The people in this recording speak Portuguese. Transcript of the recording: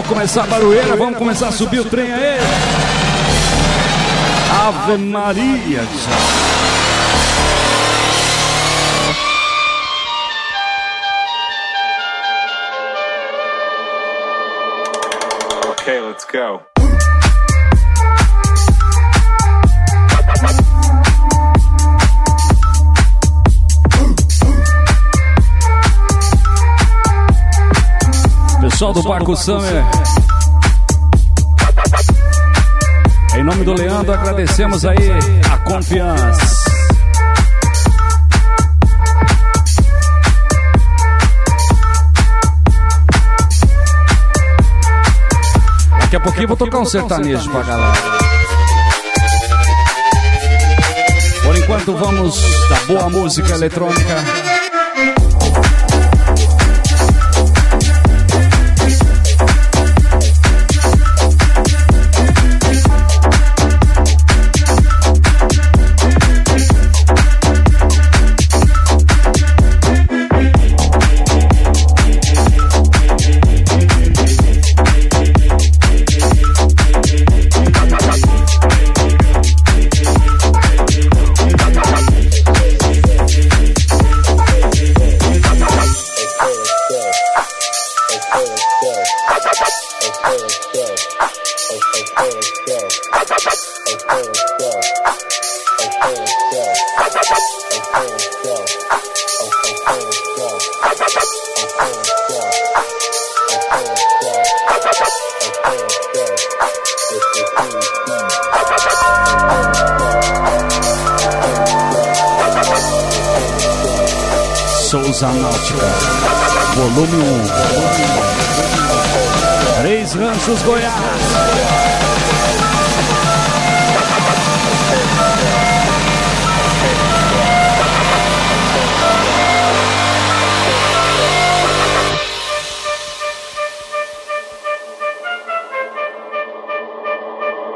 Vamos começar a barulheira, vamos começar a subir o trem aí. Ave Maria. Okay, let's go. Pessoal do Barco Summer, em nome do Leandro, agradecemos aí a confiança. Daqui a pouquinho vou tocar um sertanejo pra galera. Por enquanto vamos da boa música eletrônica. Souza Náutica, volume 1, 3 Ranchos, Goiás.